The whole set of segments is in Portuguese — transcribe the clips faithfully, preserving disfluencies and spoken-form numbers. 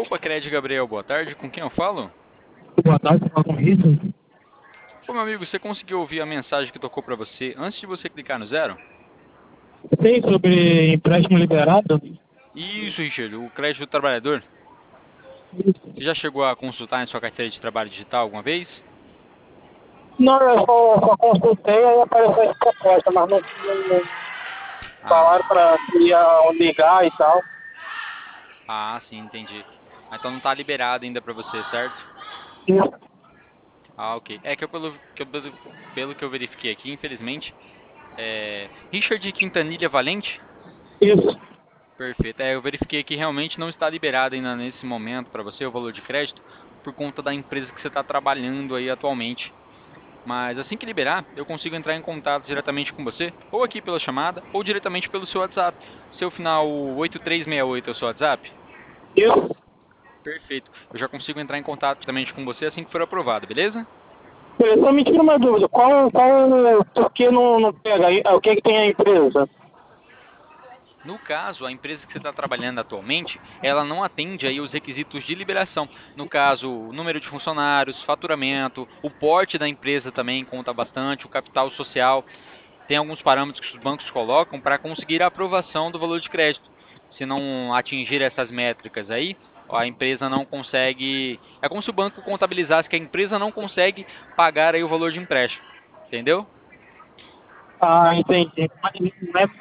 Opa, Crédito Gabriel, boa tarde. Com quem eu falo? Boa tarde, fala com isso. Ô, meu amigo, você conseguiu ouvir a mensagem que tocou pra você antes de você clicar no zero? Sei sobre empréstimo liberado? Isso, Richard, o crédito do trabalhador. Você já chegou a consultar em sua carteira de trabalho digital alguma vez? Não, eu só, só consultei e apareceu essa proposta, mas não, não, não falaram Ah, para ia ligar e tal. ah, sim, entendi. Ah, então não tá liberado ainda pra você, certo? Isso, Ah, ok. É que eu, pelo, que eu- pelo, pelo que eu verifiquei aqui, infelizmente, é... Richard Quintanilha Valente? isso. Perfeito. É, eu verifiquei que realmente não está liberado ainda nesse momento para você o valor de crédito por conta da empresa que você está trabalhando aí atualmente. Mas assim que liberar, eu consigo entrar em contato diretamente com você, ou aqui pela chamada, ou diretamente pelo seu WhatsApp. Seu final oito três seis oito é o seu WhatsApp? Isso. Perfeito. Eu já consigo entrar em contato diretamente com você assim que for aprovado, beleza? Só me tira uma dúvida, qual, qual, por que não, não pega? Aí, o que que tem a empresa? No caso, a empresa que você está trabalhando atualmente, ela não atende aí os requisitos de liberação. No caso, o número de funcionários, faturamento, o porte da empresa também conta bastante, o capital social. Tem alguns parâmetros que os bancos colocam para conseguir a aprovação do valor de crédito. Se não atingir essas métricas aí, a empresa não consegue. É como se o banco contabilizasse que a empresa não consegue pagar aí o valor de empréstimo. Entendeu? Ah, entendi. Mas não é...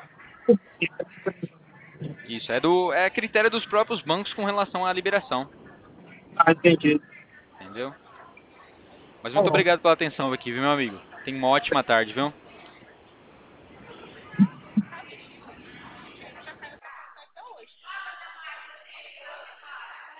Isso é do é critério dos próprios bancos com relação à liberação. Ah, entendi. Entendeu? Mas Tá muito bom. obrigado pela atenção aqui, viu, meu amigo? Tenha uma ótima tarde, viu?